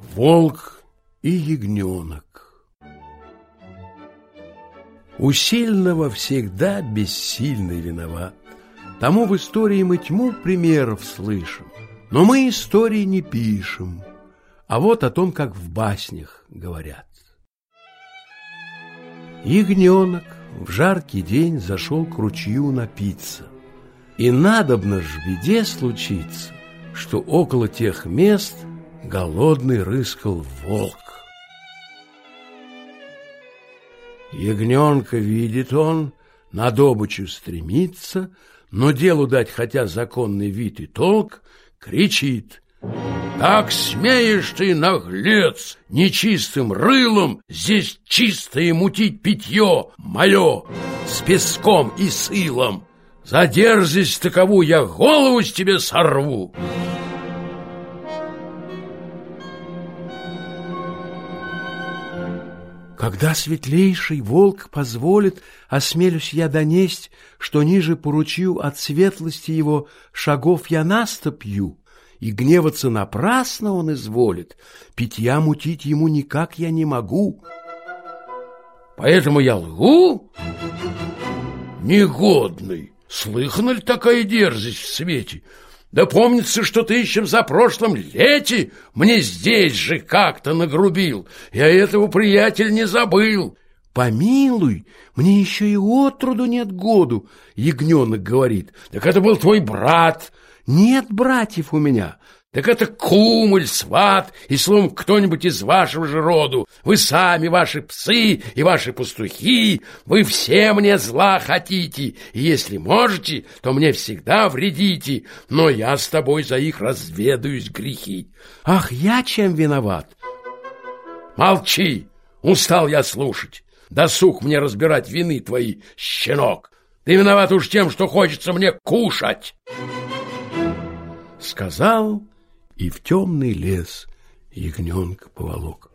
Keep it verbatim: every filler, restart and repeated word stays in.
Волк и ягненок. У сильного всегда бессильный виноват. Тому в истории мы тьму примеров слышим, но мы истории не пишем, а вот о том, как в баснях говорят. Ягненок в жаркий день зашел к ручью напиться, и надобно ж в беде случиться, что около тех мест голодный рыскал волк. Ягненка видит он, на добычу стремится, но делу дать хотя законный вид и толк, кричит: «Как смеешь ты, наглец, нечистым рылом здесь чистое мутить питье мое с песком и с илом? За дерзость такову я голову с тебе сорву!» Когда светлейший волк позволит, осмелюсь я донесть, что ниже по ручью от светлости его шагов я наступью, и гневаться напрасно он изволит, питья мутить ему никак я не могу. Поэтому я лгу? Негодный! Слыхана ли такая дерзость в свете? Да помнится, что ты еще за прошлом лете мне здесь же как-то нагрубил. Я этого, приятель, не забыл. Помилуй, мне еще и отроду нет году, ягненок говорит. Так это был твой брат. Нет братьев у меня. Так это кум или сват, и, словом, кто-нибудь из вашего же роду. Вы сами, ваши псы и ваши пастухи, вы все мне зла хотите, и если можете, то мне всегда вредите, но я с тобой за их разведаюсь грехи. Ах, я чем виноват? Молчи, устал я слушать. Досуг мне разбирать вины твои, щенок. Ты виноват уж тем, что хочется мне кушать. Сказал, и в темный лес ягненка поволок.